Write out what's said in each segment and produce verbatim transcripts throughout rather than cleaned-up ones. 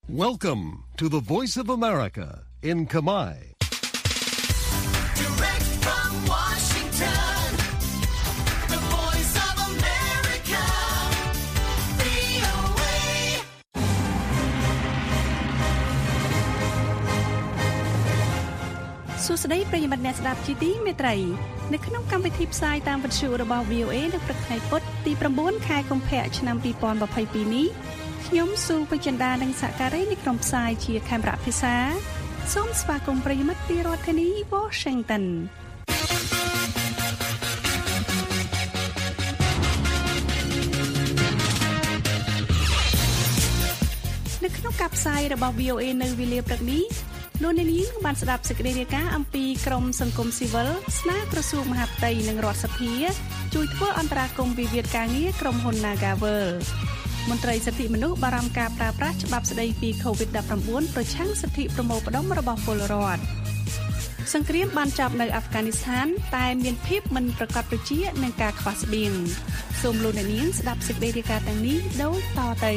Welcome to the Voice of America in Kamai. Direct from Washington, the Voice of America, វី អូ เอសួស្តីប្រិយមិត្តអ្នកស្ដាប់ជាទីមេត្រីនៅក្នុងកម្មវិធីផ្សាយតាមវិទ្យុរបស់ វី អូ เอ នៅព្រឹកថ្ងៃពុធទី9ខែកុម្ភៈឆ្នាំ2022នេះខ្ញុំស៊ូវិចិន្តានិងសហការីនៃក្រុមផ្សាយជាខេមរៈភាសាសូមស្វាគមន៍ប្រិយមិត្តពីរដ្ឋធានី Washington នៅក្នុងការផ្សាយរបស់ វី អូ เอ នៅវេលាព្រឹកនេះលោកអ្នកនាងបានស្ដាប់សេចក្តីរាយការណ៍អំពីក្រមសង្គមស៊ីវិលស្នើក្រសួងមហាផ្ទៃនិងរដ្ឋសភាជួយធ្វើអន្តរាគមន៍វិវាទការងារក្រុមហ៊ុន Nagavel មន្ត្រីសិទ្ធិមនុស្សបារម្ភការប្រើប្រាស់ច្បាប់ស្តីពី COVID ដប់ប្រាំបួន ប្រឆាំងសិទ្ធិប្រមូលផ្ដុំរបស់ពលរដ្ឋសង្គ្រាមបានចប់នៅអាហ្វហ្គានីស្ថានតែមានភាពមិនប្រកបប្រជានឹងការខ្វះស្បៀងសូមលោកអ្នកនាងស្ដាប់សេចក្តីរាយការណ៍ទាំងនេះដូចតទៅ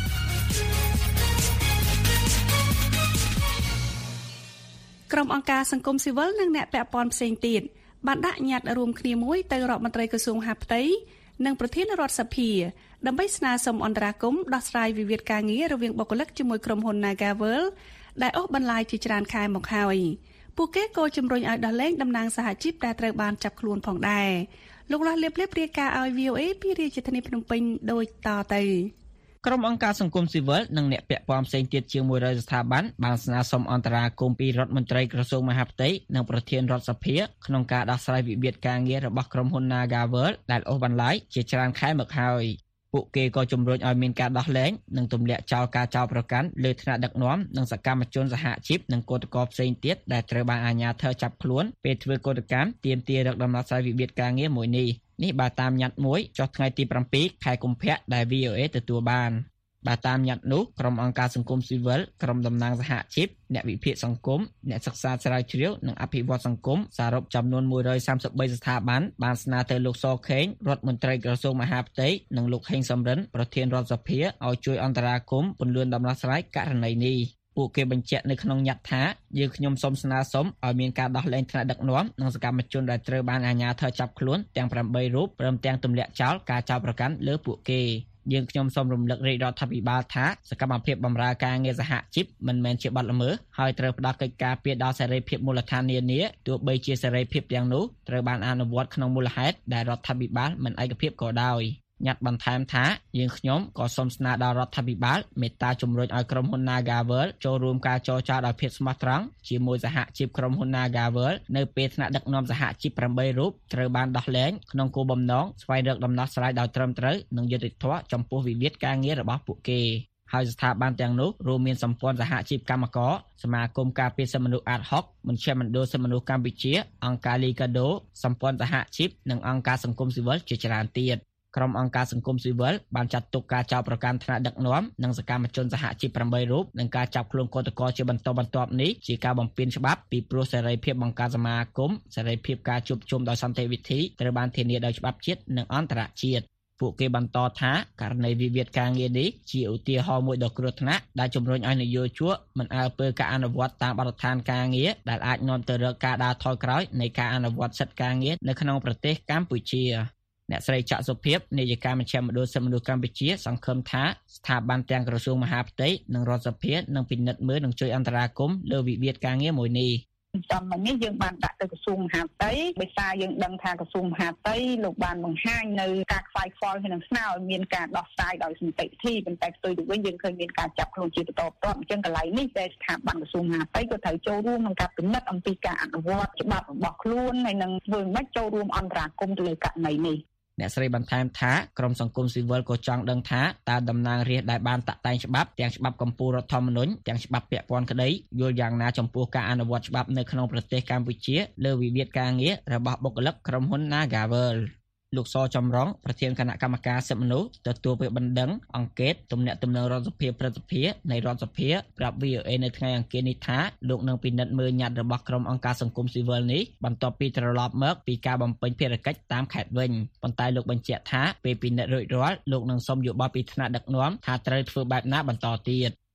ក្រុមអង្គការសង្គមស៊ីវិលនិងអ្នកពាក់ព័ន្ធផ្សេងទៀតបានដាក់ញត្តិរួមគ្នាមួយទៅរដ្ឋមន្ត្រីក្រសួងមហាផ្ទៃនិងប្រធានរដ្ឋសភាដើម្បីស្នើសុំអន្តរាគមន៍ដោះស្រាយវិវាទការងាររវាងបុគ្គលិកជាមួយក្រុមហ៊ុន Nagavel ដែលអូសបន្លាយជាច្រើនខែមកហើយពួកគេក៏ជំរុញឲ្យដោះលែងតំណាងសហជីពដែលត្រូវបានចាប់ខ្លួនផងដែរលោកលាស់លៀបលៀបរាយការណ៍ឲ្យ វី អូ เอ ពីរាជធានីភ្នំពេញដូចតទៅក្រុមអង្គការសង្គមស៊ីវិលនិងអ្នកពាក់ព័ន្ធផ្សេងទៀតជាងមួយរយស្ថាប័នបានស្នើសុំអន្តរាគមន៍ពីរដ្ឋមន្ត្រីក្រសួងមហាផ្ទៃនិងប្រធានរដ្ឋសភាក្នុងការដោះស្រាយវិវាទការងាររបស់ក្រុមហ៊ុន Nagavel ដែលអូសបន្លាយជាច្រើនខែមកហើយពួកគេក៏ជំរុញឲ្យមានការដោះលែងនិងទម្លាក់ចោលការចោទប្រកាន់លើថ្នាក់ដឹកនាំនិងសកម្មជនសហជីពនិងគឧតកោផ្សេងទៀតដែលត្រូវបានអាជ្ញាធរចាប់ខ្លួនពេលធ្វើកោតកម្មទាមទាររកដំណោះស្រាយវិវាទការងារមួយនេះនេះបើតាមញត្តិមួយចុះថ្ងៃទី7ខែកុម្ភៈដែល វី អូ เอ ទទួលបានបើតាមញត្តិនោះក្រុមអង្គការសង្គមស៊ីវិលក្រុមតំណាងសហជីពអ្នកវិភាគសង្គមអ្នកសិក្សាស្រាវជ្រាវនិងអភិវឌ្ឍសង្គមសរុបចំនួនមួយរយសាមសិបបីស្ថាប័នបានស្នើទៅលោកសខេងរដ្ឋមន្ត្រីក្រសួងមហាផ្ទៃនិងលោកហេងសំរិនប្រធានរដ្ឋសភាឲ្យជួយអន្តរាគមន៍ពន្លឿនដំណោះស្រាយករណីនេះពួកគេបញ្ជាក់នៅក្នុងញត្តិថាយើងខ្ញុំសូមស្នើសុំឲ្យមានការដោះលែងថ្នាក់ដឹកនាំនិងសកម្មជនដែលត្រូវបានអាជ្ញាធរចាប់ខ្លួនទាំងប្រាំបីរូបព្រមទាំងទម្លាក់ចោលការចោទប្រកាន់លើពួកគេយើងខ្ញុំសូមរំលឹករាជរដ្ឋាភិបាលថាសកម្មភាពបម្រើការងារសហជីពមិនមែនជាបទល្មើសហើយត្រូវផ្ដល់កិច្ចការពារដល់សេរីភាពមូលដ្ឋាននានាទោះបីជាសេរីភាពទាំងនោះត្រូវបានអនុវត្តក្នុងមូលហេតុដែលរដ្ឋាភិបាលមិនឯកភាពក៏ដោយញត្តិបន្ថែមថាយើងខ្ញុំក៏សូមស្នើដល់រដ្ឋាភិបាលមេត្តាជំរុញឲ្យក្រុមហ៊ុន Nagavel ចូលរួមការចរចាដោយភាពស្មោះត្រង់ជាមួយសហជីពក្រុមហ៊ុន Nagavel នៅពេលថ្នាក់ដឹកនាំសហជីពប្រាំបីរូបត្រូវបានដោះលែងក្នុងគោលបំណងស្វែងរកដំណោះស្រាយដោយត្រឹមត្រូវនិងយុត្តិធម៌ចំពោះវិវាទការងាររបស់ពួកគេហើយស្ថាប័នទាំងនោះរួមមានសម្ព័ន្ធសហជីពកម្មករសមាគមការពារសិទ្ធិមនុស្សអាតហុកមជ្ឈមណ្ឌលសិទ្ធិមនុស្សកម្ពុជាអង្គការ Liga do សម្ព័ន្ធសហជីពនិងអង្គការសង្គមស៊ីវិលជាច្រើនទៀតក្រុមអង្គការសង្គមស៊ីវិលបានចាត់ទុកការចោទប្រកាន់ថ្នាក់ដឹកនាំនិងសកម្មជនសហជីពប្រាំបីរូបនិងការចាប់ខ្លួនកោតក្រជាបន្តបន្ទាប់នេះជាការបំពានច្បាប់ពីព្រោះសេរីភាពបង្កើតសមាគមសេរីភាពការជួបជុំដោយសន្តិវិធីត្រូវបានធានាដោយច្បាប់ជាតិនិងអន្តរជាតិពួកគេបន្តថាករណីវិវាទការងារនេះជាឧទាហរណ៍មួយដ៏គ្រោះថ្នាក់ដែលជំរុញឲ្យនយោជកមិនអើពើការអនុវត្តតាមបទដ្ឋានការងារដែលអាចនាំទៅរកការដើរថយក្រោយនៃការអនុវត្តសិទ្ធិការងារនៅក្នុងប្រទេសកម្ពុជាអ្នកស្រីច័ក្កសុភាពនាយិកាមជ្ឈមណ្ឌលសិទ្ធិមនុស្សកម្ពុជាសង្ឃឹមថាស្ថាប័នទាំងក្រសួងមហាផ្ទៃនិងរដ្ឋសភានឹងពិនិត្យមើលនិងជួយអន្តរាគមន៍លើវិវាទការងារមួយនេះចំមកនេះយើងបានដាក់ទៅក្រសួងមហាផ្ទៃដោយសារយើងដឹងថាក្រសួងមហាផ្ទៃលោកបានបង្ហាញនៅការខ្វាយខ្វល់ហើយនឹងស្នើឲ្យមានការដោះស្រាយដោយសន្តិវិធីប៉ុន្តែផ្ទុយទៅវិញយើងឃើញមានការចាប់ខ្លួនជាបន្តបន្ទាប់អញ្ចឹងកន្លែងនេះដែលស្ថាប័នក្រសួងមហាផ្ទៃក៏ត្រូវចូលរួមក្នុងការពិនិត្យអំពីការអនុវត្តច្បាប់របស់ខ្លួនហើយនឹងធ្វើម៉េចចូលរួមអន្តរាគមន៍ទៅលើករណីនេះអ្នកស្រីបន្ថែមថាក្រមសង្គមស៊ីវិលក៏ចង់ដឹងថាតើតំណាងរាស្ត្រដែលបានតាក់តែងច្បាប់ទាំងច្បាប់កម្ពុជារដ្ឋធម្មនុញ្ញទាំងច្បាប់ពាក់ព័ន្ធក្តីយល់យ៉ាងណាចំពោះការអនុវត្តច្បាប់នៅក្នុងប្រទេសកម្ពុជាលើវិវាទការងាររបស់បុគ្គលិកក្រុមហ៊ុន Nagavel លោកសចំរងប្រធានគណៈកម្មការសិទ្ធិមនុស្សទទួលពាក្យបណ្ដឹងអង្កេតទំនាក់ទំនងរដ្ឋសភាព្រឹទ្ធសភានៃរដ្ឋសភាប្រាប់ វី អូ เอ នៅថ្ងៃអង្គារនេះថាលោកនឹងពិនិត្យមើលញត្តិរបស់ក្រុមអង្គការសង្គមស៊ីវិលនេះបន្ទាប់ពីត្រឡប់មកពីការបំពេញភារកិច្ចតាមខេត្តវិញប៉ុន្តែលោកបញ្ជាក់ថាពេលពិនិត្យរួចរាល់លោកនឹងសុំយោបល់ពីថ្នាក់ដឹកនាំថាត្រូវធ្វើបែបណាបន្តទៀត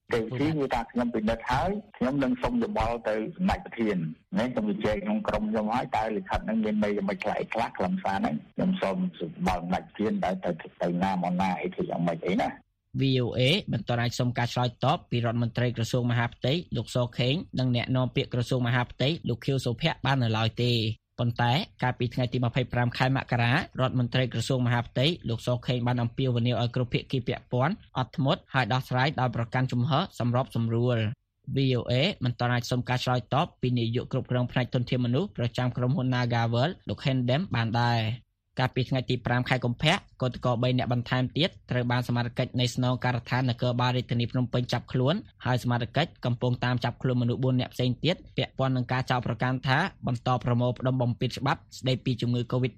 គេទីគឺថាខ្ញុំពិនិត្យហើយខ្ញុំនឹងសុំយោបល់ទៅសម្ដេចប្រធាននេះខ្ញុំជជែកក្នុងក្រុមខ្ញុំហើយតើលិខិតហ្នឹងមានន័យយ៉ាងម៉េចខ្លះខ្លះខ្លឹមសារហ្នឹងខ្ញុំសូមយោបល់សម្ដេចប្រធានតើទៅទៅណាមកណាអីធ្វើយ៉ាងម៉េចអីណា V O A បន្តអាចសុំការឆ្លើយតបពីរដ្ឋមន្ត្រីក្រសួងមហាផ្ទៃលោកសខេងនិងអ្នកនាំពាក្យក្រសួងមហាផ្ទៃលោកខៀវសុភ័ក្របាននៅឡើយទេប៉ុន្តែកាលពីថ្ងៃទី25ខែមករារដ្ឋមន្ត្រីក្រសួងមហាផ្ទៃលោកសខេងបានអំពាវនាវឲ្យគ្រប់ភាគីពាក់ព័ន្ធអត់ធ្មត់ហើយដោះស្រាយដោយប្រកាន់ជំហរសម្របសម្រួល V O A បន្តអាចសុំការឆ្លើយតបពីនាយកគ្រប់គ្រងផ្នែកធនធានមនុស្សប្រចាំក្រុមហ៊ុន Nagavel លោក Hendem បានដែរកាលពីថ្ងៃទី5ខែកុម្ភៈគឧតកោ3អ្នកបន្ថែមទៀតត្រូវបានសមាជិកនៃស្នងការដ្ឋាននគរបាលរាជធានីភ្នំពេញចាប់ខ្លួនហើយសមាជិកកំពុងតាមចាប់ខ្លួនមនុស្ស4អ្នកផ្សេងទៀតពាក់ព័ន្ធនឹងការចោទប្រកាន់ថាបន្តប្រមូលផ្ដុំបំពេញច្បាប់ស្ដីពីជំងឺ COVID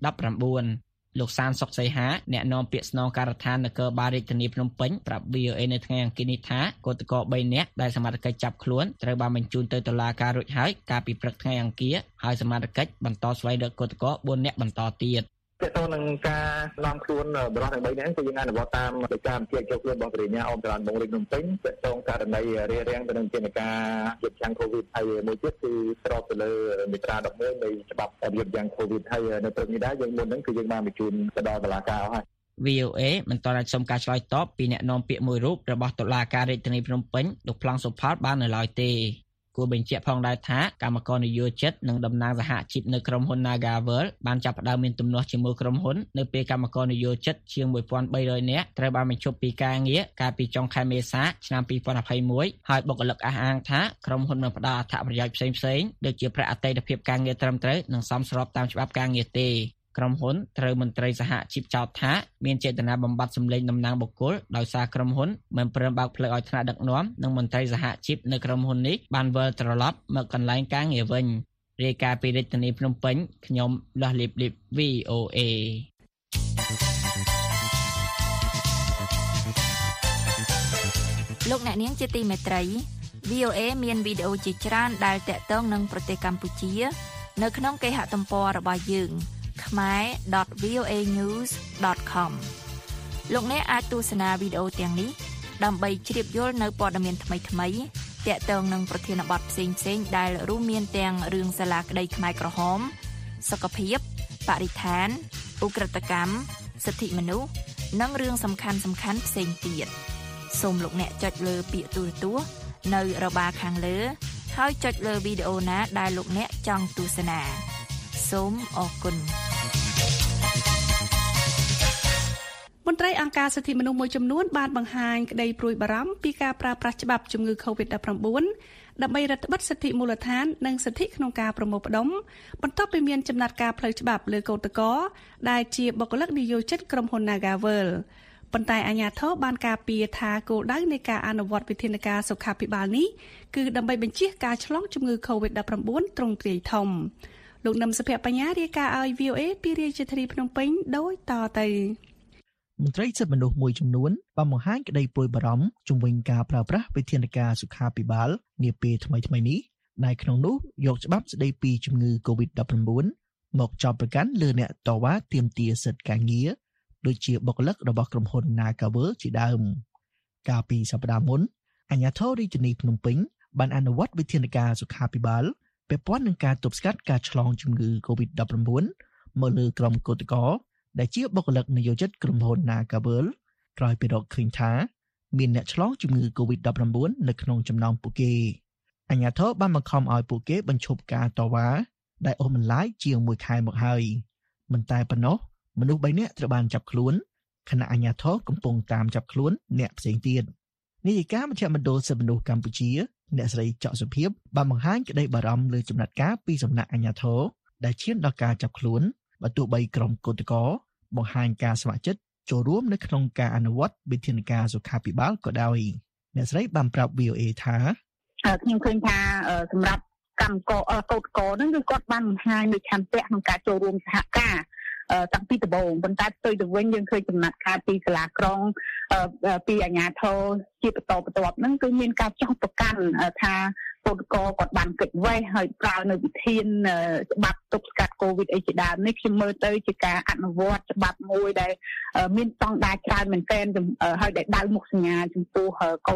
19 លោកសានសុកសីហាអ្នកនាំពាក្យស្នងការដ្ឋាននគរបាលរាជធានីភ្នំពេញប្រាប់ V O A នៅថ្ងៃអង្គារនេះថាគឧតកោ3អ្នកដែលសមាជិកចាប់ខ្លួនត្រូវបានបញ្ជូនទៅតុលាការរួចហើយកាលពីព្រឹកថ្ងៃអង្គារហើយសមាជិកបន្តស្វែងរកគឧតកោ4អ្នកបន្តទៀតតើតើនឹងការនាំខ្លួនបរិសុទ្ធទាំង3នាក់គឺយើងអនុវត្តតាមដោយការបញ្ជាចូលខ្លួនរបស់ព្រះញ្ញាអមចរន្តបងរាជភ្នំពេញតើតើករណីរារាំងទៅនឹងជាការជាយ៉ាង COVID ហើយមួយទៀតគឺស្របទៅលើមាត្រា11នៃច្បាប់របៀបយ៉ាង COVID ហើយនៅព្រឹកនេះដែរយើងមុនហ្នឹងគឺយើងបានបញ្ជូនទៅដល់តុលាការហើយ V O A បន្តអាចសុំការឆ្លើយតបពីអ្នកនាំពាក្យមួយរូបរបស់តុលាការរាជធានីភ្នំពេញលោកប្លង់សុផលបាននៅឡើយទេគួរបញ្ជាក់ផងដែរថាកម្មករនយោជិតនិងតំណាងសហជីពនៅក្រុមហ៊ុន Nagavel បានចាប់ផ្ដើមមានទំនាស់ជាមួយក្រុមហ៊ុននៅពេលកម្មករនយោជិតជាងone thousand three hundredនាក់ត្រូវបានបញ្ឈប់ពីការងារកាលពីចុងខែមេសាឆ្នាំtwo thousand twenty-oneហើយបុគ្គលិកអះអាងថាក្រុមហ៊ុនបានផ្ដល់អត្ថប្រយោជន៍ផ្សេងៗដូចជាប្រាក់អតីតភាពការងារត្រឹមត្រូវនិងសមស្របតាមច្បាប់ការងារទេក្រុមហ៊ុនត្រូវមន្ត្រីសហជីពចោទថាមានចេតនាបំបត្តិសម្លេងតំណាងបុគ្គលដោយសារក្រុមហ៊ុនមិនព្រមបើកផ្លូវឲ្យថ្នាក់ដឹកនាំនិងមន្ត្រីសហជីពនៅក្រុមហ៊ុននេះបានវិលត្រឡប់មកកន្លែងការងារវិញរាយការណ៍ពីរាជធានីភ្នំពេញខ្ញុំលាស់លីបលីប V O A លោកអ្នកនាងជាទីមេត្រី V O A មានវីដេអូជាច្រើនដែលតាក់ទងនឹងប្រទេសកម្ពុជានៅក្នុងគេហទំព័ររបស់យើងkhmer dot v o a news dot com លោកអ្នកអាចទស្សនាវីដេអូទាំងនេះដើម្បីជ្រាបយល់នៅព័ត៌មានថ្មីៗទាក់ទងនឹងប្រធានបទផ្សេងៗដែលរួមមានទាំងរឿងសាលាក្តីខ្មែរក្រហមសុខភាពបរិស្ថានឧក្រិដ្ឋកម្មសិទ្ធិមនុស្សនិងរឿងសំខាន់ៗផ្សេងទៀតសូមលោកអ្នកចុចលើពាក្យទូរទស្សន៍នៅរបារខាងលើហើយចុចលើវីដេអូណាដែលលោកអ្នកចង់ទស្សនាសូមអរគុណមន្ត្រីអង្គការសិទ្ធិមនុស្សមួយចំនួនបានបង្ហាញក្តីព្រួយបារម្ភពីការប្រើប្រាស់ច្បាប់ជំងឺ COVID nineteen ដើម្បីរឹតបន្តឹងសិទ្ធិមូលដ្ឋាននិងសិទ្ធិក្នុងការប្រមូលផ្ដុំបន្ទាប់ពីមានចំណាត់ការផ្លូវច្បាប់លើកោតក្រដែលជាបុគ្គលិកនយោជិតក្រុមហ៊ុន Nagavel ប៉ុន្តែអាជ្ញាធរបានការពារថាគោលដៅនៃការអនុវត្តវិធានការសុខាភិបាលនេះគឺដើម្បីបញ្ជៀសការឆ្លងជំងឺ COVID nineteen ទ្រង់ទ្រាយធំលោកនឹមសុភ័ក្របញ្ញារាយការណ៍ឲ្យ V O A ពីរាជធានីភ្នំពេញដូចតទៅមន្ត្រីសិទ្ធិមនុស្សមួយចំនួនបានបង្ហាញក្តីព្រួយបារម្ភជំវិញការប្រើប្រាស់វិធានការសុខាភិបាលនាពេលថ្មីៗនេះដែលក្នុងនោះយកច្បាប់ស្តីពីជំងឺ COVID nineteen មកចោទប្រកាន់លើអ្នកតវ៉ាទាមទារសិទ្ធិការងារដូចជាបុគ្គលិករបស់ក្រុមហ៊ុន Nagavel ជាដើមកាលពីសប្តាហ៍មុនអាជ្ញាធររាជធានីភ្នំពេញបានអនុវត្តវិធានការសុខាភិបាលពាក់ព័ន្ធនឹងការទប់ស្កាត់ការឆ្លងជំងឺ COVID nineteen មកលើក្រុមគឧតកោដែលជាបុគ្គលិកនយោជិតក្រុមហ៊ុន Nagavel ក្រោយពីរកឃើញថាមានអ្នកឆ្លងជំងឺ COVID nineteen នៅក្នុងចំណោមពួកគេអាជ្ញាធរបានបង្ខំឲ្យពួកគេបញ្ឈប់ការតវ៉ាដែលអូសបន្លាយជាងមួយខែមកហើយមិនតែប៉ុណ្ណោះមនុស្សបីនាក់ត្រូវបានចាប់ខ្លួនខណៈអាជ្ញាធរកំពុងតាមចាប់ខ្លួនអ្នកផ្សេងទៀតនាយិកាមជ្ឈមណ្ឌលសិទ្ធិមនុស្សកម្ពុជាអ្នកស្រីច័កសុភីបបានបង្ហាញក្តីបារម្ភលើចំណាត់ការពីសំណាក់អាជ្ញាធរដែលឈានដល់ការចាប់ខ្លួនបើទោះបីក្រុមគឧតកោបង្ហាញការស្ម័គ្រចិត្តចូលរួមនៅក្នុងការអនុវត្តវិធានការសុខាភិបាលក៏ដោយអ្នកស្រីបានប្រាប់ V O A ថាខ្ញុំឃើញថាសម្រាប់កម្មករកោតកោហ្នឹងគឺគាត់បានបង្ហាញនូវឆន្ទៈក្នុងការចូលរួមសហការតាំងពីដំបូងប៉ុន្តែផ្ទុយទៅវិញយើងឃើញចំណាត់ការពីសាលាក្រុងពីអាជ្ញាធរជាបន្តបន្ទាប់ហ្នឹងគឺមានការចោទប្រកាន់ថាកោតកោគាត់បានកិច្ចវេះហើយប្រើនៅវិធានច្បាប់ទប់ស្កាត់កូវីដអីជាដើមនេះខ្ញុំមើលទៅជាការអនុវត្តច្បាប់មួយដែលមានស្តង់ដារច្រើនមែនទែនហើយដែលដៅមុខសញ្ញាចំពោះកោត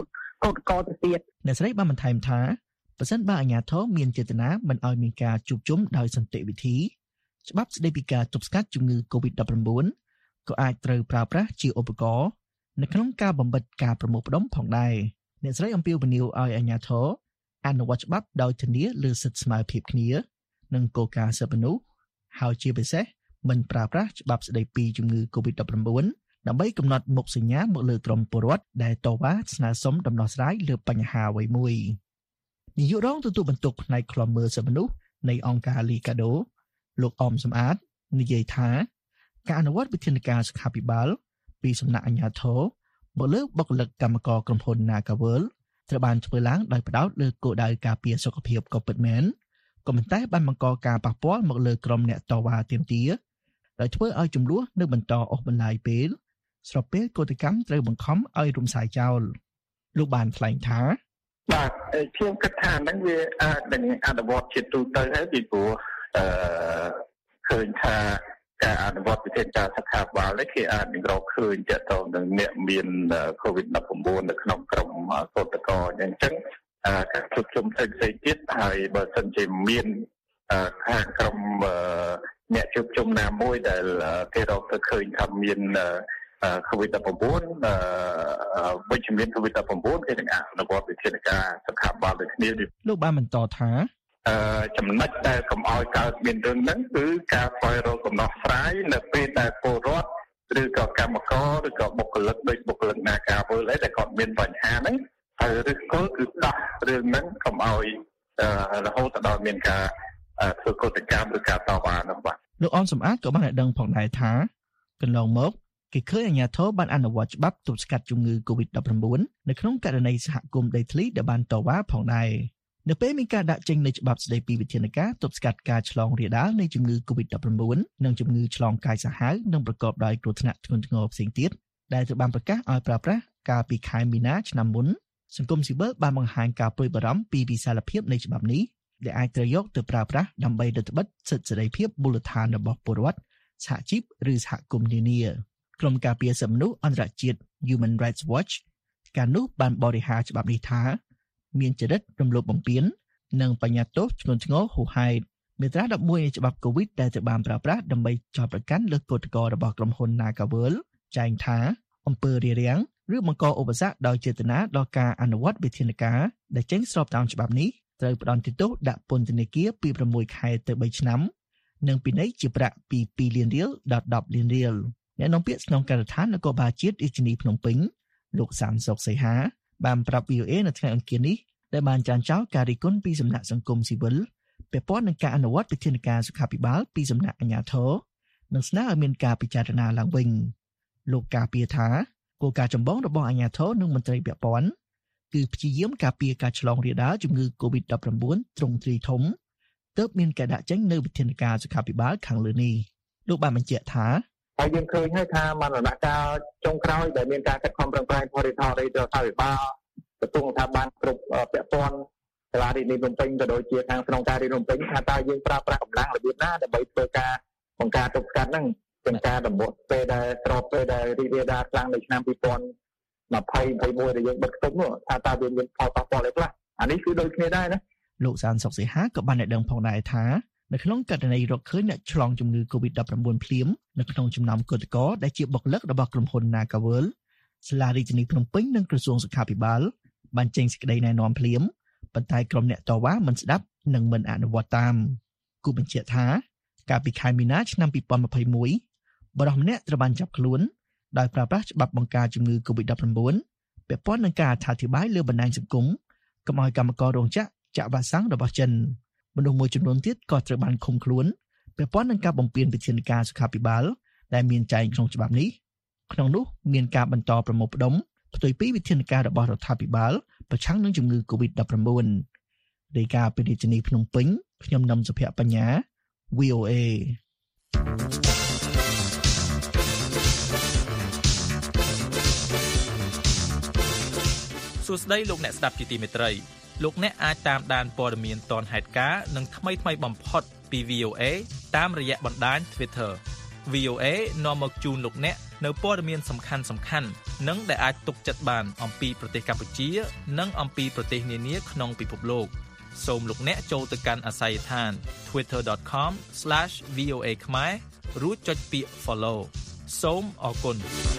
កោតកោទៅទៀតអ្នកស្រីបានបន្ថែមថាប្រសិនបើអាជ្ញាធរមានចេតនាមិនឲ្យមានការជួបជុំដោយសន្តិវិធីច្បាប់ស្តីពីការទប់ស្កាត់ជំងឺ កូវីដ ដប់ប្រាំបួន ក៏អាចត្រូវប្រើប្រាស់ជាឧបករណ៍នៅក្នុងការបំបិតការប្រមូលផ្ដុំផងដែរអ្នកស្រីអំពាវនាវឲ្យអាជ្ញាធរអនុវត្តច្បាប់ដោយធានាលើសិទ្ធិស្មើភាពគ្នានិងគោលការណ៍សិទ្ធិមនុស្សហើយជាពិសេសមិនប្រើប្រាស់ច្បាប់ស្តីពីជំងឺ កូវីដ ដប់ប្រាំបួន ដើម្បីកំណត់មុខសញ្ញាមកលើក្រុមពលរដ្ឋដែលតវ៉ាស្នើសុំដំណោះស្រាយលើបញ្ហាអ្វីមួយនាយករងទទួលបន្ទុកផ្នែកឃ្លាំមើលសិទ្ធិមនុស្សនៃអង្គការ Liga do លោកអមសំអាតនិយាយថាការអនុវត្តវិធានការសុខាភិបាលពីសំណាក់អាជ្ញាធរមកលើបុគ្គលិកកម្មករក្រុមហ៊ុន Nagaworld ត្រូវបានធ្វើឡើងដោយផ្ដោតលើគោលដៅការពារសុខភាពក៏ពិតមែនក៏ប៉ុន្តែបានបង្កការប៉ះពាល់មកលើក្រុមអ្នកតវ៉ាទាមទារដោយធ្វើឲ្យចំនួននៅបន្តអូសបន្លាយពេលស្របពេលកោតកម្មត្រូវបង្ខំឲ្យរំសាយចោលលោកបានថ្លែងថាបាទខ្ញុំគិតថាហ្នឹងវាអាចនឹងអនុវត្តជាទូទៅហើយពីព្រោះអឺឃើញថាការអនុវត្តវិធានការសុខាភិបាលនេះគេអាចនឹងរកឃើញតទៅនឹងអ្នកមាន កូវីដ ដប់ប្រាំបួន នៅក្នុងក្រុមកោតក្រអញ្ចឹងការជួបជុំផ្សេងៗទៀតហើយបើសិនជាមានខាងក្រុមអ្នកជួបជុំណាមួយដែលគេរកទៅឃើញថាមាន កូវីដ ដប់ប្រាំបួន វិជ្ជមាន កូវីដ ដប់ប្រាំបួន គេនឹងអនុវត្តវិធានការសុខាភិបាលដូចគ្នាលោកបានបន្តថាអឺចំណុចដែលកុំឲ្យកើតមានរឿងហ្នឹងគឺការស្វែងរកកំណោះស្រាយនៅពេលដែលពលរដ្ឋឬក៏កម្មករឬក៏បុគ្គលិកដូចបុគ្គលិកណាការធ្វើអីដែលគាត់មានបញ្ហាហ្នឹងហើយឬក៏គឺដោះរឿងហ្នឹងកុំឲ្យរហូតដល់មានការធ្វើកោតកម្មឬការតវ៉ានោះបាទលោកអមសំអាតក៏បានឲ្យដឹងផងដែរថាកន្លងមកគេឃើញអាជ្ញាធរបានអនុវត្តច្បាប់ទប់ស្កាត់ជំងឺ កូវីដ ដប់ប្រាំបួន នៅក្នុងករណីសហគមន៍ដីធ្លីដែលបានតវ៉ាផងដែរនៅពេលមានការដាក់ចេញនៃច្បាប់ស្តីពីវិធានការទប់ស្កាត់ការឆ្លងរាលដាលនៃជំងឺ កូវីដ ដប់ប្រាំបួន និងជំងឺឆ្លងកាយសាហាវនិងប្រកបដោយគ្រោះថ្នាក់ធ្ងន់ធ្ងរផ្សេងទៀតដែលត្រូវបានប្រកាសឲ្យប្រើប្រាស់កាលពីខែមីនាឆ្នាំមុនសង្គមស៊ីវិលបានបង្ហាញការព្រួយបារម្ភពីវិសាលភាពនៃច្បាប់នេះដែលអាចត្រូវយកទៅប្រើប្រាស់ដើម្បីរឹតបន្តឹងសិទ្ធិសេរីភាពមូលដ្ឋានរបស់ពលរដ្ឋសហជីពឬសហគមន៍នានាក្រុមការពារសិទ្ធិមនុស្សអន្តរជាតិ Human Rights Watch កាលនោះបានបរិហារច្បាប់នេះថាមានចរិតរំលោភបំពាននិងបញ្ញត្តិទោសធ្ងន់ធ្ងរហួសហេតុមាត្រាដប់មួយនៃច្បាប់ COVID ដែលត្រូវបានប្រើប្រាស់ដើម្បីចោទប្រកាន់លើគឧតកោរបស់ក្រុមហ៊ុន Nagaworld ចែងថាអំពើរារាំងឬបង្កឧបសគ្គដោយចេតនាដល់ការអនុវត្តវិធានការដែលចេញស្របតាមច្បាប់នេះត្រូវផ្តន្ទាទោសដាក់ពន្ធនាគារពីប្រាំមួយខែទៅបីឆ្នាំនិងពិន័យជាប្រាក់ពីពីរលានរៀលដល់ដប់លានរៀលអ្នកនាំពាក្យក្នុងការដ្ឋាននគរបាលជាតិរាជធានីភ្នំពេញលោកសានសុកសីហាបានប្រាប់ វី អូ អេ នៅថ្ងៃអង្គារនេះដែលបានចាញ់ចោលការរិះគន់ពីសំណាក់សង្គមស៊ីវិលពាក់ព័ន្ធនឹងការអនុវត្តវិធានការសុខាភិបាលពីសំណាក់អាជ្ញាធរនិងស្នើឲ្យមានការពិចារណាឡើងវិញលោកការពារថាគោលការណ៍ចម្បងរបស់អាជ្ញាធរនិងមន្ត្រីពាក់ព័ន្ធគឺព្យាយាមការពារការឆ្លងរាលដាលជំងឺ កូវីដ ដប់ប្រាំបួន ទ្រង់ទ្រីធំទើបមានការដាក់ចេញនៅវិធានការសុខាភិបាលខាងលើនេះលោកបានបញ្ជាក់ថាហើយយើងឃើញហើយថាមរណកាលចុងក្រោយដែលមានការខិតខំប្រឹងប្រែងបរិបទរដ្ឋាភិបាលក្រសួងស្ថាប័នគ្រប់ពាក់ព័ន្ធសាលារដ្ឋាភិបាលភ្នំពេញក៏ដូចជាខាងក្នុងការរៀនភ្នំពេញថាតើយើងប្រើប្រាស់កម្លាំងរបៀបណាដើម្បីធ្វើការបង្ការទប់ស្កាត់ហ្នឹងទាំងការដំណោះពេលដែលស្របពេលដែលរីករាលដាលខ្លាំងនៅឆ្នាំពីរពាន់ម្ភៃម្ភៃមួយដែលយើងបិទខ្ទប់នោះថាតើវាមានផលប៉ះពាល់អីខ្លះអានេះគឺដូចគ្នាដែរណាលោកសានសុកសីហាក៏បានឲ្យដឹងផងដែរថានៅក្នុងករណីរកឃើញអ្នកឆ្លងជំងឺ កូវីដ ដប់ប្រាំបួន ភ្លាមនៅក្នុងចំណោមគឧតកោដែលជាបុគ្គលិករបស់ក្រុមហ៊ុន Nagaworld សាលារាជធានីភ្នំពេញនិងក្រសួងសុខាភិបាលបានចេញសេចក្តីណែនាំភ្លាមប៉ុន្តែក្រុមអ្នកតវ៉ាមិនស្ដាប់និងមិនអនុវត្តតាមគូបញ្ជាក់ថាកាលពីខែមីនាឆ្នាំពីរពាន់ម្ភៃមួយបរិសុទ្ធម្នាក់ត្រូវបានចាប់ខ្លួនដោយប្រើប្រាស់ច្បាប់បង្ការជំងឺ កូវីដ ដប់ប្រាំបួន ពាក់ព័ន្ធនឹងការអត្ថាធិប្បាយលើបណ្ដាញសង្គមកុំឲ្យកម្មកររោងចក្រចាក់វ៉ាក់សាំងរបស់ចិនមនុស្សមួយចំនួនទៀតក៏ត្រូវបានឃុំខ្លួនពាក់ព័ន្ធនឹងការបំពានវិធានការសុខាភិបាលដែលមានចែងក្នុងច្បាប់នេះក្នុងនោះមានការបន្តប្រមូលផ្ដុំផ្ទុយពីវិធានការរបស់រដ្ឋាភិបាលប្រឆាំងនឹងជំងឺ កូវីដ ដប់ប្រាំបួន រាយការណ៍ពីរាជធានីភ្នំពេញខ្ញុំនឹមសុភ័ក្របញ្ញា វី អូ អេសួស្តីលោកអ្នកស្ដាប់ជាទីមេត្រីលោកអ្នកអាចតាមដានព័ត៌មានទាន់ហេតុការណ៍និងថ្មីថ្មីបំផុតពី វី អូ អេ តាមរយៈបណ្ដាញ Twitter វី អូ អេ នាំមកជូនលោកអ្នកនៅព័ត៌មានសំខាន់ៗនិងដែលអាចទុកចិត្តបានអំពីប្រទេសកម្ពុជានិងអំពីប្រទេសនានាក្នុងពិភពលោកសូមលោកអ្នកចូលទៅកាន់អាស័យដ្ឋាន twitter dot com slash v o a ខ្មែររួចចុចពាក្យ follow សូមអរគុណ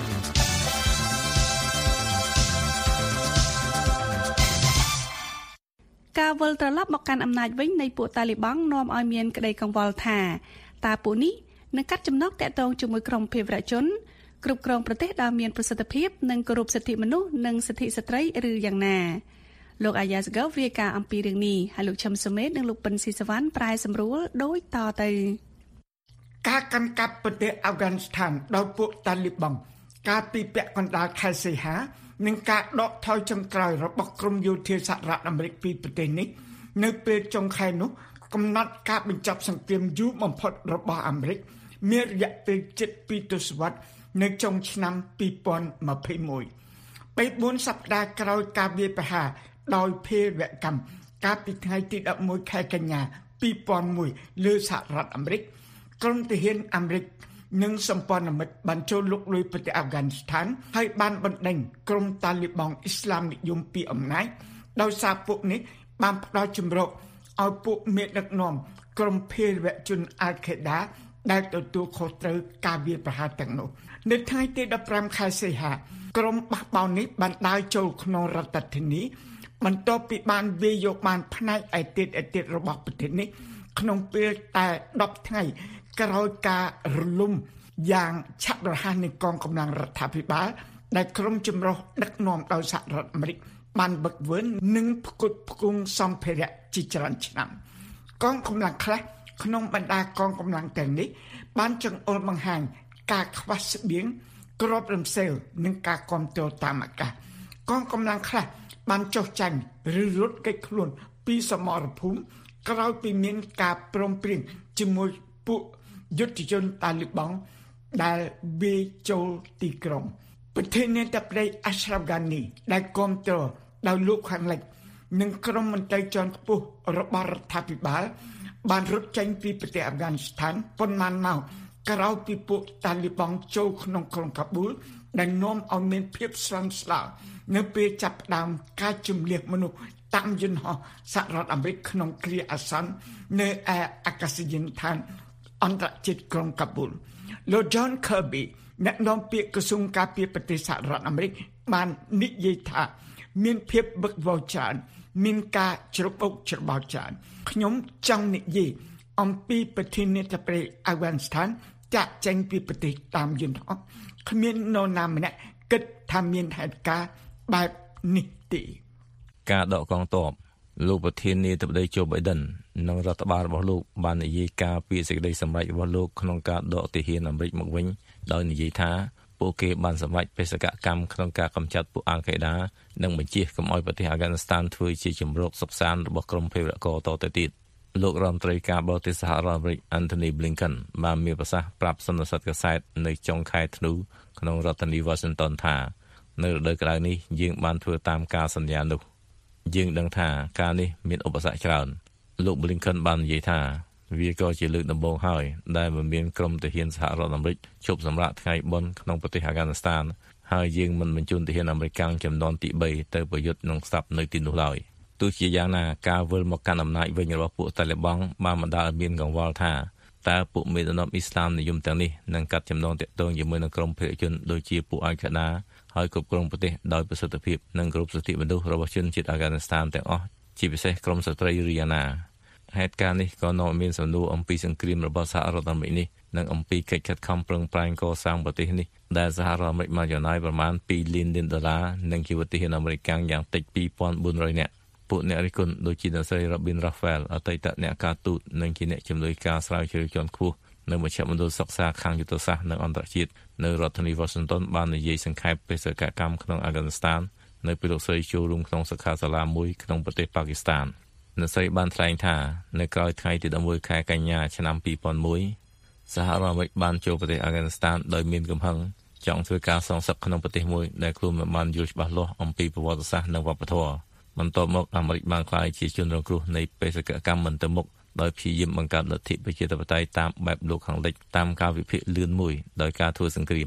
ការវិលត្រឡប់មកកាន់អំណាចវិញនៃពួកតាលីបង់នាំឲ្យមានក្តីកង្វល់ថាតើពួកនេះនឹងកាត់ចំណងតាក់ទងជាមួយក្រុមភេរវជនគ្រប់គ្រងប្រទេសដែលមានប្រសិទ្ធភាពនិងគោរពសិទ្ធិមនុស្សនិងសិទ្ធិស្ត្រីឬយ៉ាងណាលោកអាយ៉ាសហ្គលរាយការណ៍អំពីរឿងនេះហើយលោកឈឹមសុមេតនិងលោកប៉ិនស៊ីសវណ្ណប្រែសម្រួលដូចតទៅការកាន់កាប់ប្រទេសអាហ្វហ្គានីស្ថានដោយពួកតាលីបង់កាលពីពាក់កណ្ដាលខែសីហានិងការដកថយចុងក្រោយរបស់ក្រុមយោធាសហរដ្ឋអាមេរិកពីប្រទេសនេះនៅពេលចុងខែនោះកំណត់ការបញ្ចប់សង្គ្រាមយូរបំផុតរបស់អាមេរិកមានរយៈពេលជិតពីរទសវត្សរ៍នៅចុងឆ្នាំពីរពាន់ម្ភៃមួយ បីបួនសប្តាហ៍ក្រោយការវាយប្រហារដោយភេរវកម្មកាលពីថ្ងៃទីដប់មួយខែកញ្ញាពីរពាន់មួយលើសហរដ្ឋអាមេរិកក្រុមទាហានអាមេរិកនិងសម្ព័ន្ធមិត្តបានចូលលុកលុយប្រទេសអាហ្វហ្គានីស្ថានហើយបានបណ្ដេញក្រុមតាលីបង់អ៊ីស្លាមនិយមពីអំណាចដោយសារពួកនេះបានផ្ដល់ជំរកឲ្យពួកមេដឹកនាំក្រុមភេរវជនអាល់ខេដាដែលទទួលខុសត្រូវការវាយប្រហារទាំងនោះនៅថ្ងៃទីដប់ប្រាំខែសីហាក្រុមបះបោរនេះបានដើរចូលក្នុងរដ្ឋធានីបន្ទាប់ពីបានវាយយកបានផ្នែកឯទៀតឯទៀតរបស់ប្រទេសនេះក្នុងពេលតែដប់ថ្ងៃក្រោយការរលំយ៉ាងឆាប់រហ័សនៃកងកម្លាំងរដ្ឋាភិបាលដែលក្រុមចម្រុះដឹកនាំដោយសហរដ្ឋអាមេរិកបានបឹកវើនិងផ្គត់ផ្គង់សម្ភារៈជាច្រើនឆ្នាំកងកម្លាំងខ្លះក្នុងបណ្ដាកងកម្លាំងទាំងនេះបានចង្អុលបង្ហាញការខ្វះស្បៀងគ្រាប់រំសេលនិងការគ្រប់គ្រងតាមអាកាសកងកម្លាំងខ្លះបានចុះចាញ់ឬរត់គេចខ្លួនពីសមរភូមិក្រោយពីមានការព្រមព្រៀងជាមួយពួកយុទ្ធជនតាលីបង់ដែលវាយចូលទីក្រុងប្រធានាធិបតីអាស្រាហ្វហ្គានីដែលគ្រប់គ្រងដោយលោកខាងលិចនិងក្រុមមន្ត្រីជាន់ខ្ពស់របស់រដ្ឋាភិបាលបានរត់ចេញពីប្រទេសអាហ្វហ្គានីស្ថានប៉ុន្មានម៉ោងក្រោយពីពួកតាលីបង់ចូលក្នុងក្រុងកាប៊ូលដែលនាំឲ្យមានភាពស្លន់ស្លោនៅពេលចាប់ផ្ដើមការជំនះមនុស្សតាមយន្តហោះសហរដ្ឋអាមេរិកក្នុងគ្រាអាសន្ននៅឯអាកាសយានដ្ឋានអន្តរជាតិក្រុងកាប៊ូលលោក John Kirby អ្នកនាំពាក្យក្រសួងការពារប្រទេសសហរដ្ឋអាមេរិកបាននិយាយថាមានភាពវឹកវរច្រើនមានការជ្របុកច្របល់ច្រើនខ្ញុំចង់និយាយអំពីប្រធានាធិបតីអាហ្វហ្គានីស្ថានចាក់ចេញពីប្រទេសតាមយន្តហោះគ្មាននរណាម្នាក់គិតថាមានហេតុការណ៍បែបនេះទេការដកកងទ័ពលោកប្រធានាធិបតី Joe Biden និងរដ្ឋបាលរបស់លោកបាននិយាយការពីសេចក្តីសម្រេចរបស់លោកក្នុងការដកទាហានអាមេរិកមកវិញដោយនិយាយថាពួកគេបានសម្រេចបេសកកម្មក្នុងការកម្ចាត់ពួកអាល់ខេដានិងបញ្ជាកុំឲ្យប្រទេសអាហ្វហ្គានីស្ថានធ្វើជាជំរកសុខសាន្តរបស់ក្រុមភេរវករតទៅទៀតលោករដ្ឋមន្ត្រីការបរទេសសហរដ្ឋអាមេរិក Antony Blinken បានមានប្រសាសន៍ប្រាប់សន្និសីទកាសែតនៅចុងខែធ្នូក្នុងរដ្ឋធានី Washington ថានៅរដូវក្តៅនេះយើងបានធ្វើតាមការសន្យានោះយើងដឹងថាការនេះមានឧបសគ្គច្រើនលោក Blinken បាននិយាយថាវាក៏ជាលើកដំបូងហើយដែលមានក្រុមទាហានសហរដ្ឋអាមេរិកជប់សម្រាកថ្ងៃបុណ្យក្នុងប្រទេសអាហ្វហ្គានីស្ថានហើយយើងមិនបញ្ជូនទាហានអាមេរិកចំនួនទីបីទៅប្រយុទ្ធនឹងស្ថាបនៅទីនោះឡើយទោះជាយ៉ាងណាការវិលមកកាន់អំណាចវិញរបស់ពួកតាលីបង់បានបណ្ដាលឲ្យមានកង្វល់ថាតើពួកមេដឹកនាំអ៊ីស្លាមនិយមទាំងនេះនឹងកាត់ចំណងទាក់ទងជាមួយនឹងក្រុមភេរវជនដូចជាពួកអាល់ខេដាហើយគ្រប់គ្រងប្រទេសដោយប្រសិទ្ធភាពនិងគោរពសិទ្ធិមនុស្សរបស់ជនជាតិអាហ្វហ្គានីស្ថានទាំងអស់ជាពិសេសក្រុមស្ត្រីឬយ៉ាងណាហេតុការណ៍នេះក៏នាំឲ្យមានសំណួរអំពីសង្គ្រាមរបស់សហរដ្ឋអាមេរិកនេះនិងអំពីកិច្ចខិតខំប្រឹងប្រែងកសាងប្រទេសនេះដែលសហរដ្ឋអាមេរិកបានចំណាយប្រមាណពីរលានលានដុល្លារនិងជីវិតទាហានអាមេរិកយ៉ាងតិចពីរពាន់បួនរយនាក់ពួកអ្នករិះគន់ដូចជាអ្នកស្រី Robin Raphael អតីតអ្នកការទូតនិងជាអ្នកជំនួយការស្រាវជ្រាវជាន់ខ្ពស់នៅមជ្ឈមណ្ឌលសិក្សាខាងយុទ្ធសាស្ត្រនិងអន្តរជាតិនៅរដ្ឋធានី Washington បាននិយាយសង្ខេបបេសកកម្មក្នុងអាហ្វហ្គានីស្ថាននៅពេលលោកស្រីចូលរួមក្នុងសិក្ខាសាលាមួយក្នុងប្រទេសប៉ាគីស្ថានអ្នកស្រីបានថ្លែងថានៅក្រោយថ្ងៃទីដប់មួយខែកញ្ញាឆ្នាំពីរពាន់មួយសហរដ្ឋអាមេរិកបានចូលប្រទេសអាហ្វហ្គានីស្ថានដោយមានកំហឹងចង់ធ្វើការសងសឹកក្នុងប្រទេសមួយដែលខ្លួនមិនបានយល់ច្បាស់លាស់អំពីប្រវត្តិសាស្ត្រនិងវប្បធម៌បន្ទាប់មកអាមេរិកបានក្លាយជាជនរងគ្រោះនៃបេសកកម្មមិនទៅមុខដោយព្យាយាមបង្កើតលទ្ធិប្រជាធិបតេយ្យតាមបែបលោកខាងលិចតាមការវិភាគលឿនមួយដោយការធ្វើសង្គ្រាម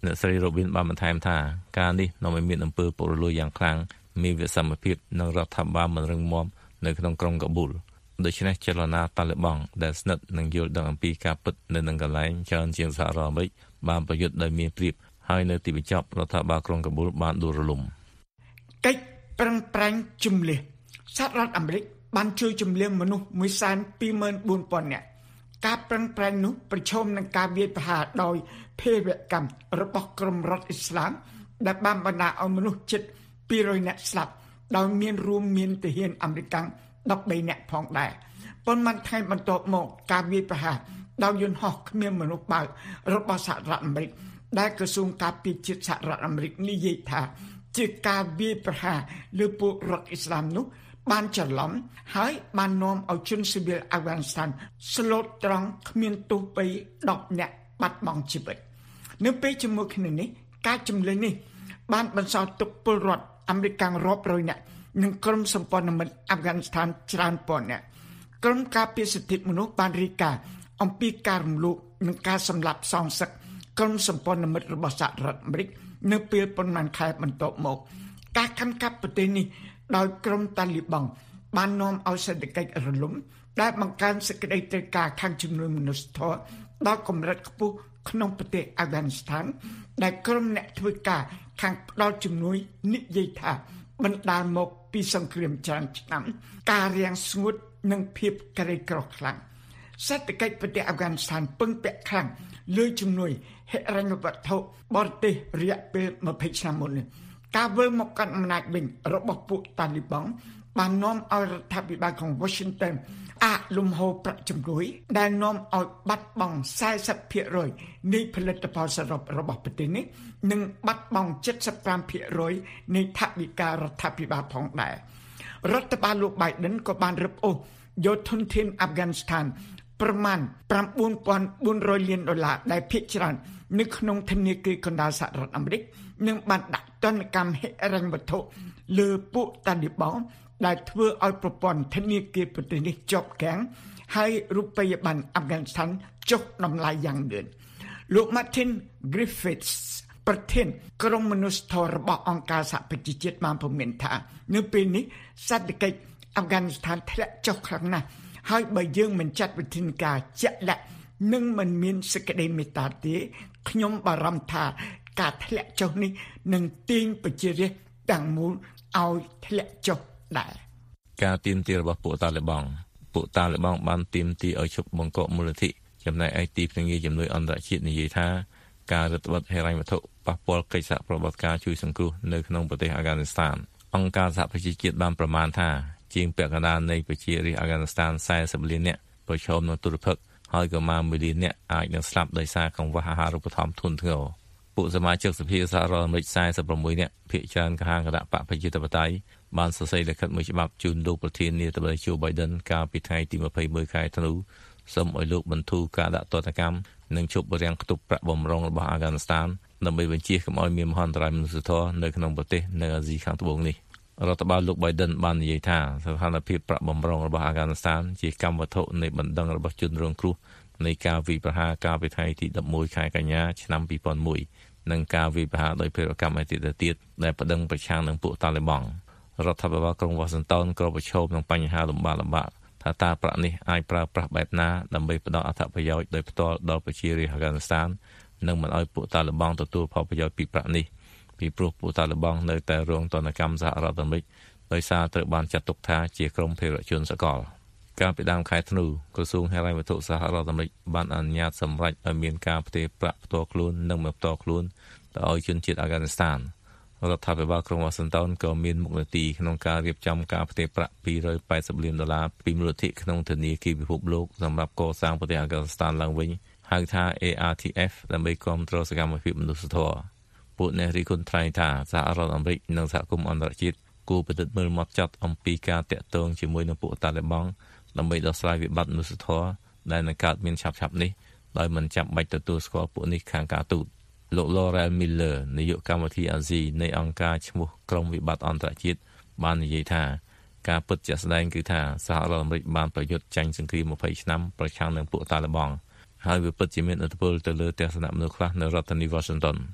អ្នកស្រី Robin បានបន្ថែមថាការនេះនាំឲ្យមានអំពើពុករលួយយ៉ាងខ្លាំងមានវិសមភាពនិងរដ្ឋាភិបាលមិនរឹងមាំនៅក្នុងក្រុងកាប៊ូលដូច្នេះចលនាតាលីបង់ដែលស្និទ្ធនឹងយល់ដឹងអំពីការពិតនៅនឹងកន្លែងច្រើនជាងសហរដ្ឋអាមេរិកបានប្រយុទ្ធដោយមានព្រៀបហើយនៅទីបញ្ចប់រដ្ឋាភិបាលក្រុងកាប៊ូលបានដួលរលំកិច្ចប្រឹងប្រែងជំនះសហរដ្ឋអាមេរិកបានជួយជំនះមនុស្ស មួយសែនពីរម៉ឺនបួនពាន់ នាក់ការប្រឹងប្រែងនោះប្រឈមនឹងការវាយប្រហារដោយភេរវកម្មរបស់ក្រុមរដ្ឋអ៊ីស្លាមដែលបានបណ្ដាលឲ្យមនុស្សជិតពីររយនាក់ស្លាប់ដោយមានរួមមានទាហានអាមេរិកដប់បីនាក់ផងដែរប៉ុន្មានថ្ងៃបន្ទាប់មកការវាយប្រហារដោយយន្តហោះគ្មានមនុស្សបើករបស់សហរដ្ឋអាមេរិកដែលក្រសួងការពារជាតិសហរដ្ឋអាមេរិកនិយាយថាជាការវាយប្រហារលើពួករដ្ឋអ៊ីស្លាមនោះបានច្រឡំហើយបាននាំឲ្យជនស៊ីវិលអាហ្វហ្គានីស្ថានស្លូតត្រង់គ្មានទោសបីដប់នាក់បាត់បង់ជីវិតនៅពេលជាមួយគ្នានេះការជំនះនេះបានបន្សល់ទុកពលរដ្ឋអាមេរិករាប់រយនាក់និងក្រុមសម្ព័ន្ធមិត្តអាហ្វហ្គានីស្ថានច្រើនពាន់នាក់ក្រុមការពារសិទ្ធិមនុស្សបានរាយការណ៍អំពីការរំលោភនិងការសម្លាប់សងសឹកក្រុមសម្ព័ន្ធមិត្តរបស់សហរដ្ឋអាមេរិកនៅពេលប៉ុន្មានខែបន្ទាប់មកការកាន់កាប់ប្រទេសនេះដោយក្រុមតាលីបង់បាននាំឲ្យសេដ្ឋកិច្ចរលំដែលបង្កើនសេចក្តីត្រូវការខាងជំនួយមនុស្សធម៌ដល់កម្រិតខ្ពស់ក្នុងប្រទេសអាហ្វហ្គានីស្ថានដែលក្រុមអ្នកធ្វើការខាងផ្ដល់ជំនួយនិយាយថាបណ្ដាលមកពីសង្គ្រាមច្រើនឆ្នាំការរាំងស្ងួតនិងភាពក្រីក្រខ្លាំងសេដ្ឋកិច្ចប្រទេសអាហ្វហ្គានីស្ថានពឹងពាក់ខ្លាំងលើជំនួយហិរញ្ញវត្ថុបរទេសរយៈពេលម្ភៃឆ្នាំមុននេះការវិលមកកាន់អំណាចវិញរបស់ពួកតាលីបង់បាននាំឲ្យរដ្ឋាភិបាលของ Washington អាលំហូរប្រាក់ជំនួយដែលនាំឲ្យបាត់បង់ សែសិបភាគរយ នៃផលិតផលសរុបរបស់ប្រទេសនេះនិងបាត់បង់ เจ็ดสิบห้าភាគរយ នៃថវិការដ្ឋាភិបាលផងដែររដ្ឋបាលលោក Biden ក៏បានរឹបអូសយកធនធានអាហ្វហ្គានីស្ថានប្រមាណ ៩ពាន់បួនរយ លានដុល្លារដែលភាគច្រើននៅក្នុងធនាគារកណ្ដាលសហរដ្ឋអាមេរិកនិងបានដាក់ទណ្ឌកម្មហិរញ្ញវត្ថុលើពួកតាលីបង់ដែលធ្វើឲ្យប្រព័ន្ធធនាគារប្រទេសនេះជាប់គាំងហើយរូបិយប័ណ្ណអាហ្វហ្គានីស្ថានចុះតម្លៃយ៉ាងលឿនលោក Martin Griffiths ប្រធានក្រុមមនុស្សធម៌របស់អង្គការសហប្រជាជាតិបានព្រមានថានៅពេលនេះសេដ្ឋកិច្ចអាហ្វហ្គានីស្ថានធ្លាក់ចុះខ្លាំងណាស់ហើយបើយើងមិនចាត់វិធានការជាក់លាក់នឹងមិនមានសេចក្តីមេត្តាទេខ្ញុំបារម្ភថាការធ្លាក់ចុះនេះនឹងទាញប្រជារាស្ត្រទាំងមូលឲ្យធ្លាក់ចុះដែរការទាមទាររបស់ពួកតាលីបង់ពួកតាលីបង់បានទាមទារឲ្យឈប់បង្កកមូលនិធិចំណែកឯទីភ្នាក់ងារជំនួយអន្តរជាតិនិយាយថាការរដ្ឋបတ်ហិរញ្ញវត្ថុប៉ះពាល់កិច្ចសហប្រតិបត្តិការជួយសង្គ្រោះនៅក្នុងប្រទេសអាហ្វហ្គានីស្ថានអង្គការសហប្រជាជាតិបានប្រមាណថាជាងពាក់កណ្ដាលនៃប្រជារាស្ត្រអាហ្វហ្គានីស្ថានសែសិបលាននាក់ប្រឈមនឹងទុរភិក្សហើយក៏មកមួយលាននាក់អាចនឹងស្លាប់ដោយសារកង្វះអាហារូបត្ថម្ភធ្ងន់ធ្ងរពួកសមាជិកសភាសហរដ្ឋអាមេរិកសែសិបប្រាំមួយនាក់ភាគច្រើនកហាងគណៈបកប្រជាធិបតេយ្យបានសរសេរលិខិតមួយច្បាប់ជូនលោកប្រធានាធិបតី Joe Biden កាលពីថ្ងៃទីម្ភៃមួយខែធ្នូសូមឲ្យលោកបន្ធូរការដាក់ទណ្ឌកម្មនិងជប់រាំងខ្ទប់ប្រាក់បម្រុងរបស់អាហ្វហ្គានីស្ថានដើម្បីបញ្ជាកុំឲ្យមានមហន្តរាយមនុស្សធម៌នៅក្នុងប្រទេសនៅអាស៊ីខាងត្បូងនេះរដ្ឋបាលលោក Biden បាននិយាយថាស្ថានភាពប្រាក់បម្រុងរបស់អាហ្វហ្គានីស្ថានជាកម្មវត្ថុនៃបណ្ដឹងរបស់ជនរងគ្រោះនៃការវាយប្រហារកាលពីថ្ងៃទីដប់មួយខែកញ្ញាឆ្នាំពីរពាន់មួយនិងការវាយប្រហារដោយភេរវកម្មឯទៀតទៅទៀតដែលប្តឹងប្រឆាំងនឹងពួកតាលីបង់រដ្ឋាភិបាលក្រុង Washington ក៏ប្រឈមនឹងបញ្ហាលំបាកលំបាកថាតើប្រាក់នេះអាចប្រើប្រាស់បែបណាដើម្បីផ្ដល់អត្ថប្រយោជន៍ដោយផ្ទាល់ដល់ប្រជារាស្ត្រអាហ្វហ្គានីស្ថាននិងមិនឲ្យពួកតាលីបង់ទទួលផលប្រយោជន៍ពីប្រាក់នេះពីព្រោះពួកតាលីបង់នៅតែរងទណ្ឌកម្មសហរដ្ឋអាមេរិកដោយសារត្រូវបានចាត់ទុកថាជាក្រុមភេរវជនសកលកាលពីដើមខែធ្នូក្រសួងហិរញ្ញវត្ថុសហរដ្ឋអាមេរិកបានអនុញ្ញាតសម្រេចឲ្យមានការផ្ទេរប្រាក់ផ្ទាល់ខ្លួននិងមិនផ្ទាល់ខ្លួនទៅឲ្យជនជាតិអាហ្វហ្គានីស្ថានរដ្ឋាភិបាលក្រុង Washington ក៏មានមុខនីតិក្នុងការរៀបចំការផ្ទេរប្រាក់ពីររយប៉ែតសិបលានដុល្លារពីមូលនិធិក្នុងធនាគារពិភពលោកសម្រាប់កសាងប្រទេសអាហ្វហ្គានីស្ថានឡើងវិញហៅថា A R T F ដើម្បីគាំទ្រសកម្មភាពមនុស្សធម៌ពួកអ្នករិះគន់ថ្លែងថាសហរដ្ឋអាមេរិកនិងសហគមន៍អន្តរជាតិគួរពិនិត្យមើលម៉ត់ចត់អំពីការតាក់ទងជាមួយនឹងពួកតាលីបង់ដើម្បីដោះស្រាយវិបត្តិមនុស្សធម៌ដែលនឹងកើតមានឆាប់ៗនេះដោយមិនចាំបាច់ទទួលស្គាល់ពួកនេះខាងការទូតលោក Laurel Miller នាយកកម្មវិធីអាស៊ីនៃអង្គការឈ្មោះក្រុមវិបត្តិអន្តរជាតិបាននិយាយថាការពិតជាក់ស្ដែងគឺថាសហរដ្ឋអាមេរិកបានប្រយុទ្ធចាញ់សង្គ្រាមម្ភៃឆ្នាំប្រឆាំងនឹងពួកតាលីបង់ហើយវាពិតជាមានឥទ្ធិពលទៅលើទស្សនៈមនុស្សខ្លះនៅរដ្ឋធានី Washington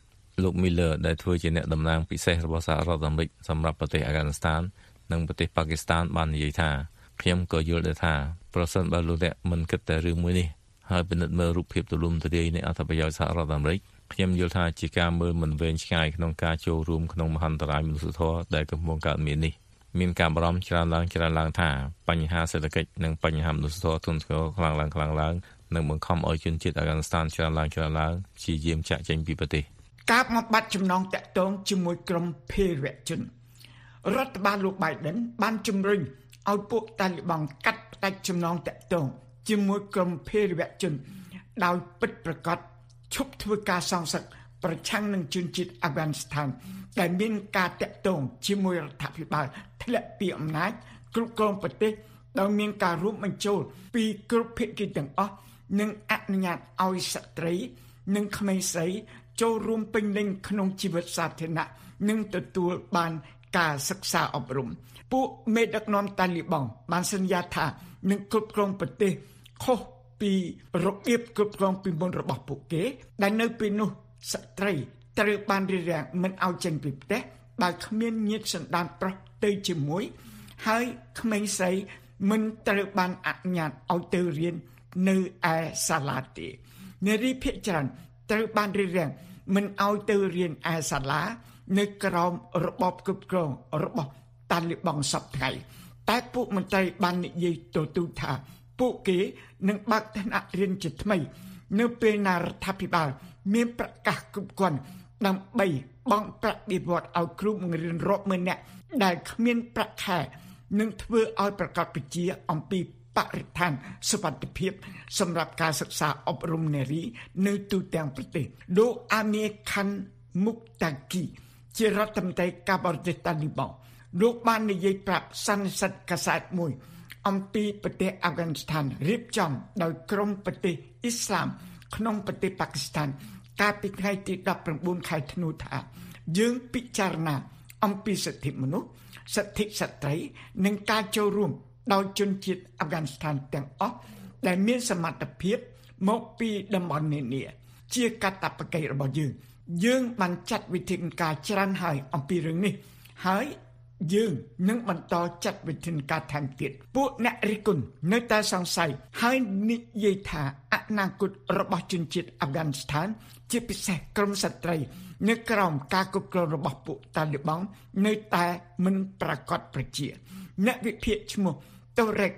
លោក Miller ដែលធ្វើជាអ្នកតំណាងពិសេសរបស់សហរដ្ឋអាមេរិកសម្រាប់ប្រទេសអាហ្គានីស្ថាននិងប្រទេសប៉ាគីស្ថានបាននិយាយថាខ្ញុំក៏យល់ដែរថាប្រសិនបើលោកអ្នកមិនគិតតែរឿងមួយនេះហើយពិនិត្យមើលរូបភាពទូលំទូលាយនៃអត្ថប្រយោជន៍សហរដ្ឋអាមេរិកខ្ញុំយល់ថាជាការមើលមិនវែងឆ្ងាយក្នុងការចូលរួមក្នុងមហន្តរាយមនុស្សធម៌ដែលកំពុងកើតមាននេះមានការបារម្ភច្រើនឡើងច្រើនឡើងថាបញ្ហាសេដ្ឋកិច្ចនិងបញ្ហាមនុស្សធម៌ធ្ងន់ធ្ងរខ្លាំងឡើងខ្លាំងឡើងនិងបង្ខំឲ្យជនជាតិអាហ្គានីស្ថានច្រើនឡើងច្រើនឡើងព្យាយាមចាក់ចេញពីប្រទេសការបំបត្តិចំណងតាក់ទងជាមួយក្រុមភេរវជនរដ្ឋបាលលោក Biden បានជំរុញឲ្យពួកតាលីបង់កាត់ផ្តាច់ចំណងតាក់ទងជាមួយក្រុមភេរវជនដោយពិតប្រាកដឈប់ធ្វើការសងសឹកប្រឆាំងនឹងជនជាតិអាហ្គានីស្ថានដែលមានការតាក់ទងជាមួយរដ្ឋាភិបាលធ្លាក់ពីអំណាចគ្រប់គ្រងប្រទេសដោយមានការរួមបញ្ចូលពីគ្រប់ភាគីទាំងអស់និងអនុញ្ញាតឲ្យស្ត្រីនិងក្មេងស្រីចូលរួមពេញលេញក្នុងជីវិតសាធារណៈនិងទទួលបានការសិក្សាអប់រំពួកមេដឹកនាំតាលីបង់បានសន្យាថានឹងគ្រប់គ្រងប្រទេសខុសពីរបៀបគ្រប់គ្រងពីមុនរបស់ពួកគេដែលនៅពេលនោះស្ត្រីត្រូវបានរៀបរៀងមិនឲ្យចេញពីផ្ទះបើគ្មានញាតិសន្តានប្រុសទៅជាមួយហើយក្មេងស្រីមិនត្រូវបានអនុញ្ញាតឲ្យទៅរៀននៅឯសាលាទេនារីភាគច្រើនត្រូវបានរៀបរៀងមិនឲ្យទៅរៀនឯសាលានៅក្រោមរបបគ្រប់គ្រងរបស់តាលីបង់សពថ្ងៃតែពួកមន្ត្រីបាននិយាយទទូចថាពួកគេនឹងបើកថ្នាក់រៀនជាថ្មីនៅពេលណារដ្ឋាភិបាលមានប្រកាសគ្រប់គ្រាន់ដើម្បីបង់ប្រាក់បៀវត្សឲ្យគ្រូបង្រៀនរាប់ម៉ឺននាក់ដែលគ្មានប្រាក់ខែនឹងធ្វើឲ្យប្រកាសពជាអំពីបរិស្ថានសុវត្ថិភាពសម្រាប់ការសិក្សាអប់រំនារីនៅទូទាំងប្រទេសលោកអាមៀខាន់មុកតាគីជារដ្ឋមន្ត្រីការបរទេសតាលីបង់លោកបាននិយាយប្រាប់សន្និសីទកាសែតមួយអំពីប្រទេសអាហ្គានីស្ថានរៀបចំដោយក្រុមប្រទេសអ៊ីស្លាមក្នុងប្រទេសប៉ាគីស្ថានកាលពីថ្ងៃទីដប់ប្រាំបួនខែធ្នូថាយើងពិចារណាអំពីសិទ្ធិមនុស្សសិទ្ធិស្ត្រីនិងការចូលរួមដោយជនជាតិអាហ្គានីស្ថានទាំងអស់ដែលមានសមត្ថភាពមកពីតំបន់នានាជាកាតព្វកិច្ចរបស់យើងយើងបានចាត់វិធានការច្រើនហើយអំពីរឿងនេះហើយយើងនឹងបន្តចាត់វិធានការថែមទៀតពួកអ្នករិះគន់នៅតែសង្ស័យហើយនិយាយថាអនាគតរបស់ជនជាតិអាហ្គានីស្ថានជាពិសេសក្រុមស្ត្រីនៅក្រោមការគ្រប់គ្រងរបស់ពួកតាលីបង់នៅតែមិនប្រកបប្រជាអ្នកវិភាគឈ្មោះ Tariq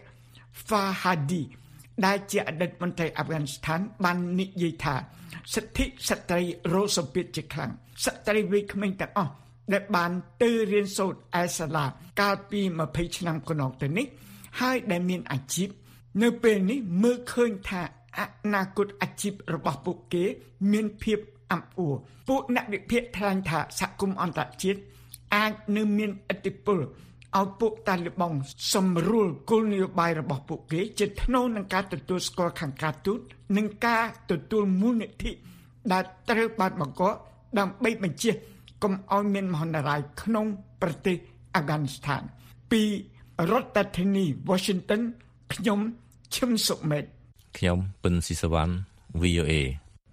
Fahadi ដែលជាអតីតមន្ត្រីអាហ្គានីស្ថានបាននិយាយថាសិទ្ធិស្ត្រីរងសម្ពាធជាខ្លាំងស្ត្រីវ័យក្មេងទាំងអស់ដែលបានទៅរៀនសូត្រឯសាលាកាលពីម្ភៃឆ្នាំកន្លងទៅនេះហើយដែលមានអាជីពនៅពេលនេះមើលឃើញថាអនាគតអាជីពរបស់ពួកគេមានភាពអំអួរពួកអ្នកវិភាគថ្លែងថាសហគមន៍អន្តរជាតិអាចនឹងមានឥទ្ធិពលឲ្យពួកតាលីបង់សម្រួលគោលនយោបាយរបស់ពួកគេជាថ្នូរនឹងការទទួលស្គាល់ខាងការទូតនិងការទទួលមូលនិធិដែលត្រូវបានបង្កដើម្បីបញ្ជាកុំឲ្យមានមហន្តរាយក្នុងប្រទេសអាហ្គានីស្ថានពីរដ្ឋធានី Washington ខ្ញុំឈឹមសុមេតខ្ញុំពិនស៊ីសវណ្ណ វី អូ អេ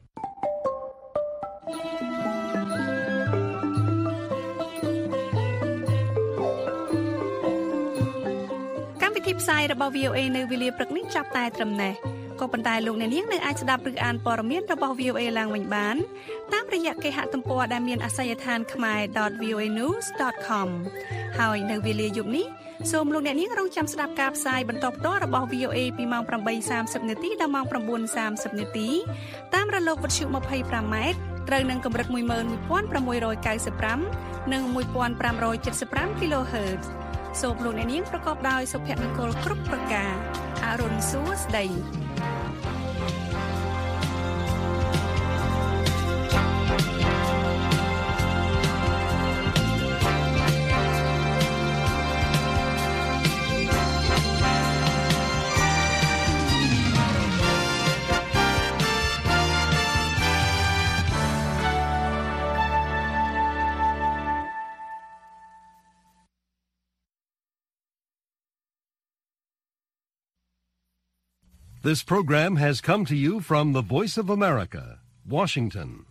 កម្មវិធីផ្សាយរបស់ វី អូ អេ នៅវេលាព្រឹកនេះចាប់តែត្រឹមនេះក៏ប៉ុន្តែលោកអ្នកនាងនៅអាចស្ដាប់ឬអានព័ត៌មានរបស់ វី អូ អេ ឡើងវិញបានតាមរយៈគេហទំព័រដែលមានអាសយដ្ឋាន khmae ដត វី អូ អេ news ដត com ហើយនៅវេលាយប់នេះសូមលោកអ្នកនាងរងចាំស្ដាប់ការផ្សាយបន្តផ្ទាល់របស់ វី អូ អេ ពីម៉ោង ប្រាំបីសាមសិប នាទីដល់ម៉ោង ប្រាំបួនសាមសិប នាទីតាមរលកវិទ្យុ ម្ភៃប្រាំ ម៉ែត្រត្រូវនឹងកម្រិត មួយម៉ឺនមួយពាន់ប្រាំមួយរយកៅសិបប្រាំ និង មួយពាន់ប្រាំរយเจ็ดสิบห้า kHz សូមលោកអ្នកនាងប្រកបដោយសុភមង្គលគ្រប់ប្រការអរុនសួស្ដី This program has come to you from the Voice of America, Washington.